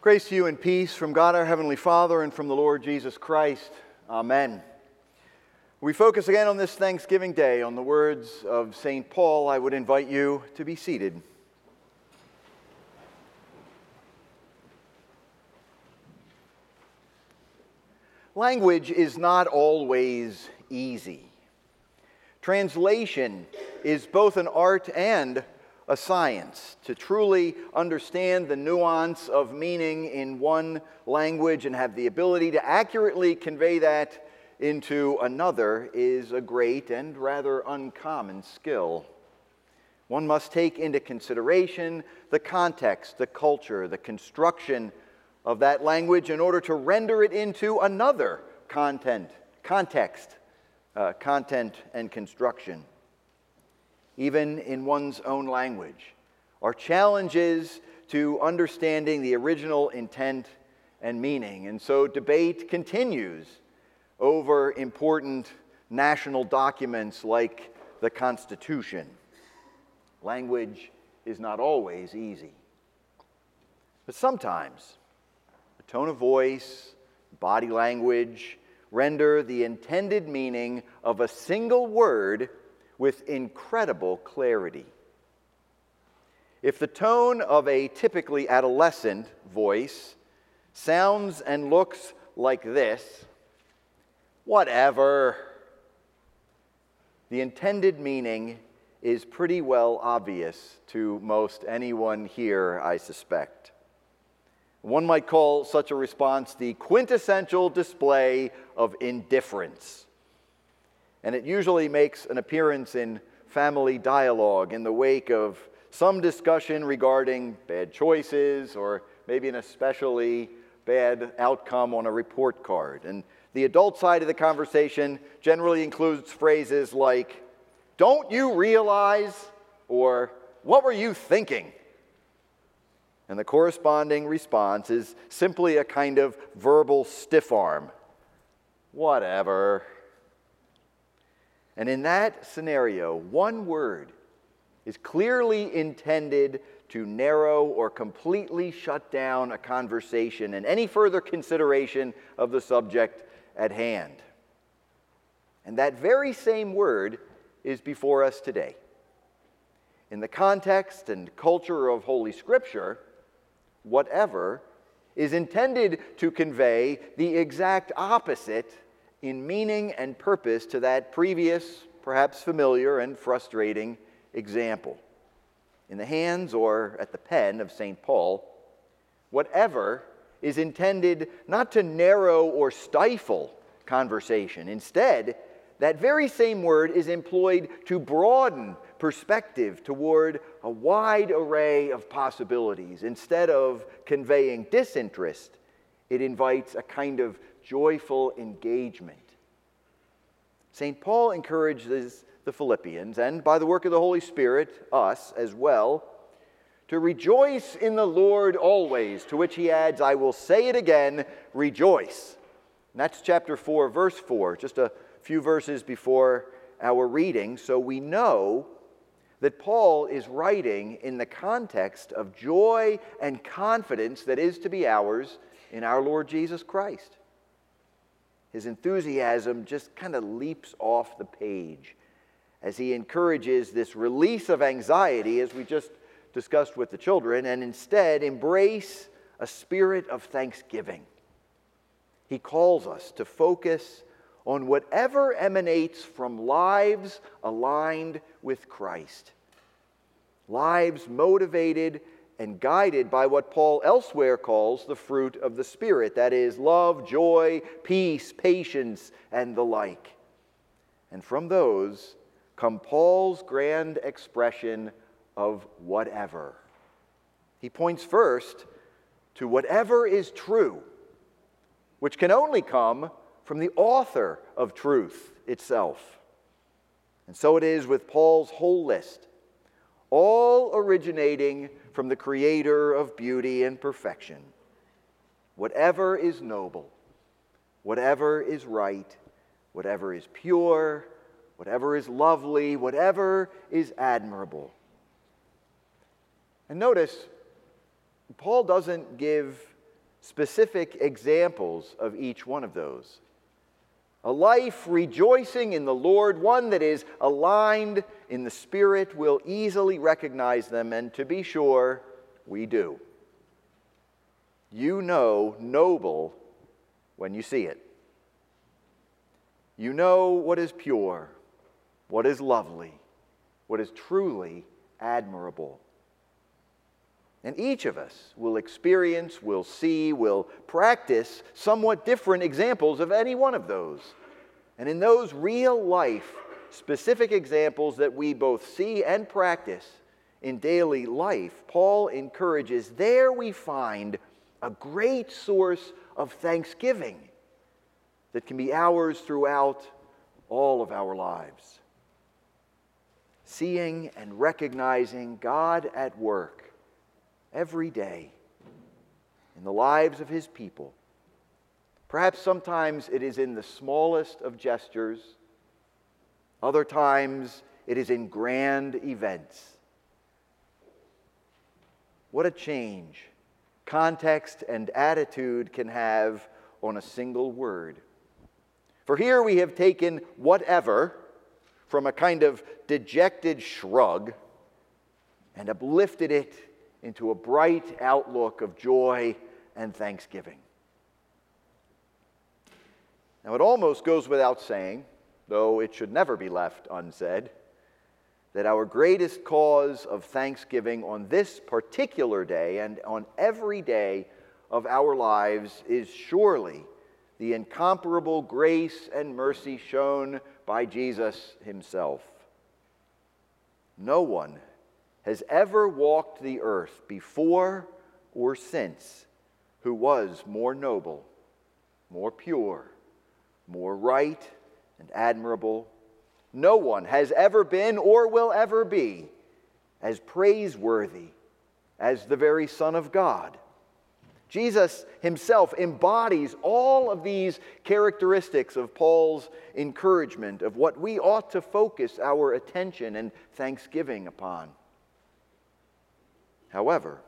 Grace to you and peace from God our Heavenly Father and from the Lord Jesus Christ. Amen. We focus again on this Thanksgiving Day on the words of St. Paul. I would invite you to be seated. Language is not always easy. Translation is both an art and a science. To truly understand the nuance of meaning in one language and have the ability to accurately convey that into another is a great and rather uncommon skill. One must take into consideration the context, the culture, the construction of that language in order to render it into another content and construction. Even in one's own language, are challenges to understanding the original intent and meaning. And so debate continues over important national documents like the Constitution. Language is not always easy. But sometimes the tone of voice, body language, render the intended meaning of a single word with incredible clarity. If the tone of a typically adolescent voice sounds and looks like this, whatever, the intended meaning is pretty well obvious to most anyone here, I suspect. One might call such a response the quintessential display of indifference. And it usually makes an appearance in family dialogue in the wake of some discussion regarding bad choices or maybe an especially bad outcome on a report card. And the adult side of the conversation generally includes phrases like, "Don't you realize?" or "What were you thinking?" And the corresponding response is simply a kind of verbal stiff arm. Whatever. And in that scenario, one word is clearly intended to narrow or completely shut down a conversation and any further consideration of the subject at hand. And that very same word is before us today. In the context and culture of Holy Scripture, whatever is intended to convey the exact opposite in meaning and purpose to that previous, perhaps familiar and frustrating example. In the hands or at the pen of St. Paul, whatever is intended not to narrow or stifle conversation. Instead, that very same word is employed to broaden perspective toward a wide array of possibilities. Instead of conveying disinterest, it invites a kind of joyful engagement. St. Paul encourages the Philippians, and by the work of the Holy Spirit, us as well, to rejoice in the Lord always, to which he adds, "I will say it again, rejoice." And that's chapter 4, verse 4, just a few verses before our reading. So we know that Paul is writing in the context of joy and confidence that is to be ours in our Lord Jesus Christ. His enthusiasm just kind of leaps off the page as he encourages this release of anxiety, as we just discussed with the children, and instead embrace a spirit of thanksgiving. He calls us to focus on whatever emanates from lives aligned with Christ. Lives motivated and guided by what Paul elsewhere calls the fruit of the Spirit, that is, love, joy, peace, patience, and the like. And from those come Paul's grand expression of whatever. He points first to whatever is true, which can only come from the author of truth itself. And so it is with Paul's whole list, all originating from the Creator of beauty and perfection. Whatever is noble, whatever is right, whatever is pure, whatever is lovely, whatever is admirable. And notice, Paul doesn't give specific examples of each one of those. A life rejoicing in the Lord, one that is aligned in the Spirit, will easily recognize them, and to be sure, we do. You know noble when you see it. You know what is pure, what is lovely, what is truly admirable. And each of us will experience, will see, will practice somewhat different examples of any one of those. And in those real-life, specific examples that we both see and practice in daily life, Paul encourages, there we find a great source of thanksgiving that can be ours throughout all of our lives. Seeing and recognizing God at work every day in the lives of His people. Perhaps sometimes it is in the smallest of gestures. Other times it is in grand events. What a change context and attitude can have on a single word. For here we have taken whatever from a kind of dejected shrug and uplifted it into a bright outlook of joy and thanksgiving. Now, it almost goes without saying, though it should never be left unsaid, that our greatest cause of thanksgiving on this particular day and on every day of our lives is surely the incomparable grace and mercy shown by Jesus Himself. No one has ever walked the earth before or since who was more noble, more pure, more right and admirable. No one has ever been or will ever be as praiseworthy as the very Son of God. Jesus Himself embodies all of these characteristics of Paul's encouragement of what we ought to focus our attention and thanksgiving upon. However,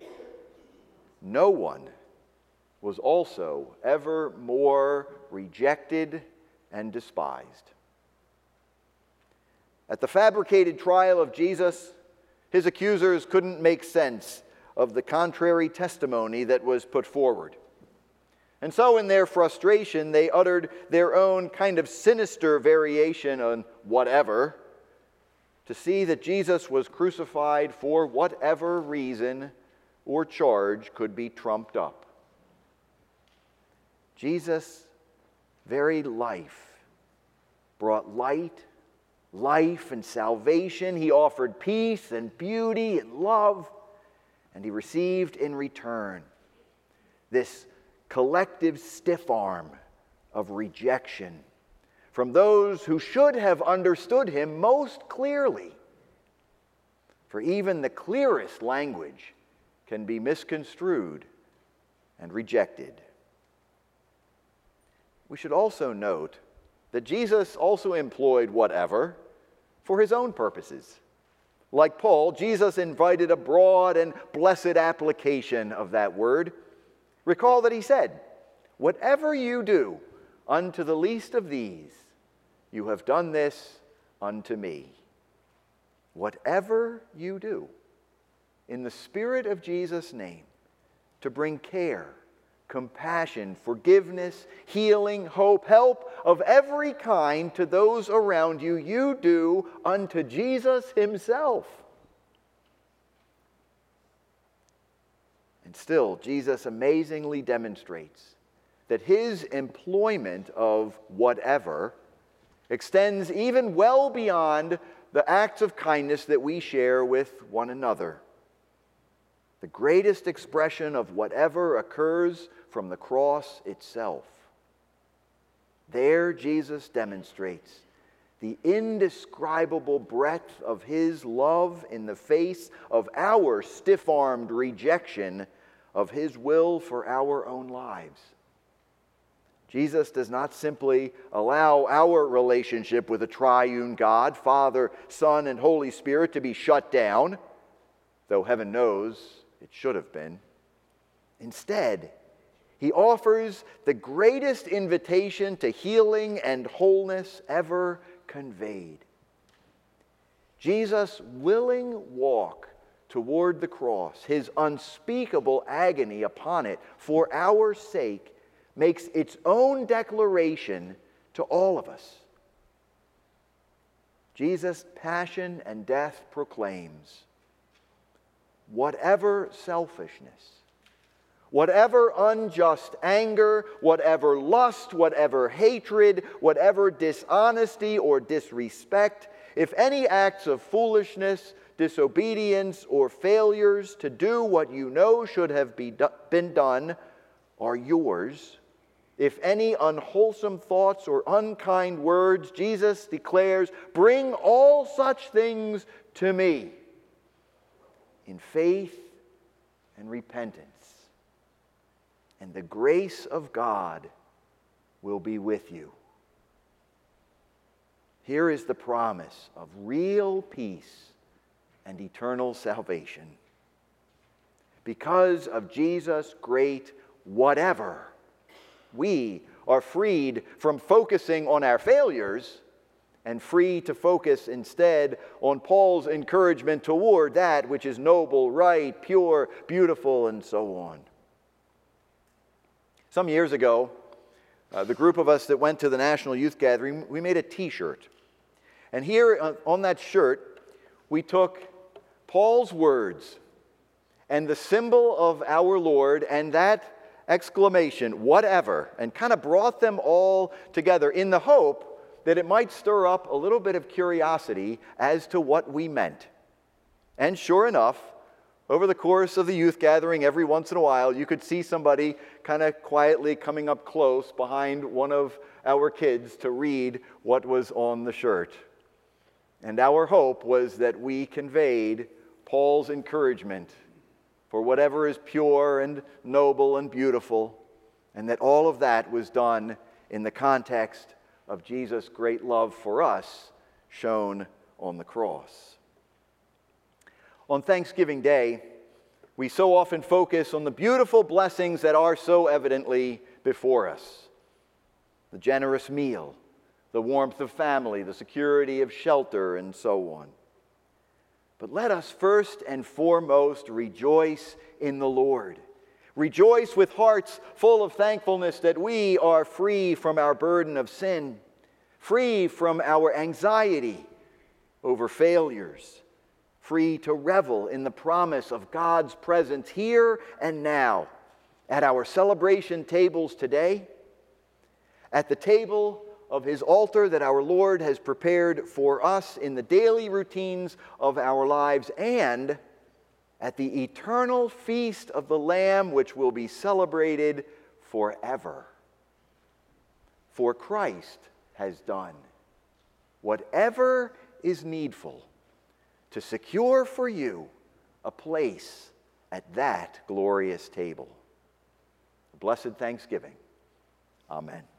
no one was also ever more rejected and despised. At the fabricated trial of Jesus, His accusers couldn't make sense of the contrary testimony that was put forward. And so in their frustration, they uttered their own kind of sinister variation on whatever, to see that Jesus was crucified for whatever reason or charge could be trumped up. Jesus' very life brought light, life and salvation. He offered peace and beauty and love, and He received in return this collective stiff arm of rejection from those who should have understood Him most clearly. For even the clearest language can be misconstrued and rejected. We should also note that Jesus also employed whatever for His own purposes. Like Paul, Jesus invited a broad and blessed application of that word. Recall that He said, "Whatever you do unto the least of these, you have done this unto me." Whatever you do, in the Spirit of Jesus' name, to bring care, compassion, forgiveness, healing, hope, help of every kind to those around you, you do unto Jesus Himself. And still, Jesus amazingly demonstrates that His employment of whatever extends even well beyond the acts of kindness that we share with one another. The greatest expression of whatever occurs from the cross itself. There Jesus demonstrates the indescribable breadth of His love in the face of our stiff-armed rejection of His will for our own lives. Jesus does not simply allow our relationship with the triune God, Father, Son, and Holy Spirit to be shut down, though heaven knows it should have been. Instead, He offers the greatest invitation to healing and wholeness ever conveyed. Jesus' willing walk toward the cross, his unspeakable agony upon it for our sake, makes its own declaration to all of us. Jesus' passion and death proclaims, whatever selfishness, whatever unjust anger, whatever lust, whatever hatred, whatever dishonesty or disrespect, if any acts of foolishness, disobedience, or failures to do what you know should have been done are yours, if any unwholesome thoughts or unkind words, Jesus declares, bring all such things to me in faith and repentance. And the grace of God will be with you. Here is the promise of real peace and eternal salvation. Because of Jesus' great whatever, we are freed from focusing on our failures and free to focus instead on Paul's encouragement toward that which is noble, right, pure, beautiful, and so on. Some years ago, the group of us that went to the National Youth Gathering, we made a T-shirt. And here on that shirt, we took Paul's words and the symbol of our Lord and that exclamation, whatever, and kind of brought them all together in the hope that it might stir up a little bit of curiosity as to what we meant. And sure enough, over the course of the youth gathering, every once in a while, you could see somebody kind of quietly coming up close behind one of our kids to read what was on the shirt. And our hope was that we conveyed Paul's encouragement for whatever is pure and noble and beautiful, and that all of that was done in the context of Jesus' great love for us shown on the cross. On Thanksgiving Day, we so often focus on the beautiful blessings that are so evidently before us. The generous meal, the warmth of family, the security of shelter, and so on. But let us first and foremost rejoice in the Lord. Rejoice with hearts full of thankfulness that we are free from our burden of sin, free from our anxiety over failures, free to revel in the promise of God's presence here and now, at our celebration tables today, at the table of his altar that our Lord has prepared for us in the daily routines of our lives, and at the eternal feast of the Lamb, which will be celebrated forever. For Christ has done whatever is needful to secure for you a place at that glorious table. Blessed Thanksgiving. Amen.